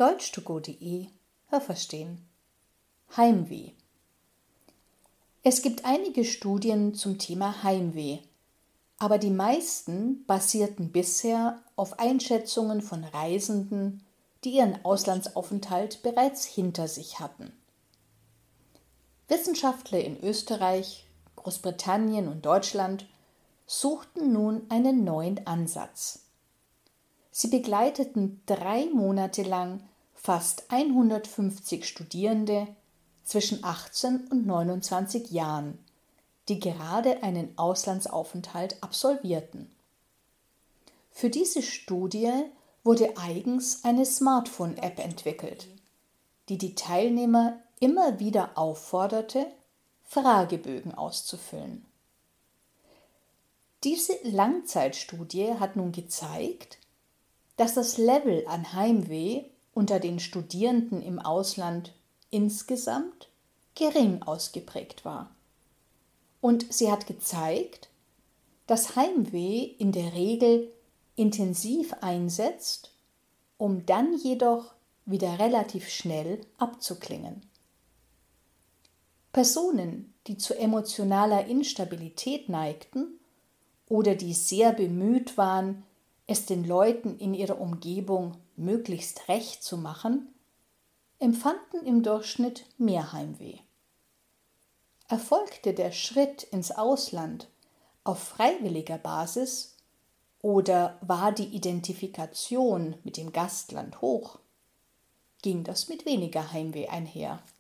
deutsch2go.de Hörverstehen. Heimweh. Es gibt einige Studien zum Thema Heimweh, aber die meisten basierten bisher auf Einschätzungen von Reisenden, die ihren Auslandsaufenthalt bereits hinter sich hatten. Wissenschaftler in Österreich, Großbritannien und Deutschland suchten nun einen neuen Ansatz. Sie begleiteten 3 Monate lang fast 150 Studierende zwischen 18 und 29 Jahren, die gerade einen Auslandsaufenthalt absolvierten. Für diese Studie wurde eigens eine Smartphone-App entwickelt, die die Teilnehmer immer wieder aufforderte, Fragebögen auszufüllen. Diese Langzeitstudie hat nun gezeigt, dass das Level an Heimweh unter den Studierenden im Ausland insgesamt gering ausgeprägt war. Und sie hat gezeigt, dass Heimweh in der Regel intensiv einsetzt, um dann jedoch wieder relativ schnell abzuklingen. Personen, die zu emotionaler Instabilität neigten oder die sehr bemüht waren, es den Leuten in ihrer Umgebung möglichst recht zu machen, empfanden im Durchschnitt mehr Heimweh. Erfolgte der Schritt ins Ausland auf freiwilliger Basis oder war die Identifikation mit dem Gastland hoch, ging das mit weniger Heimweh einher.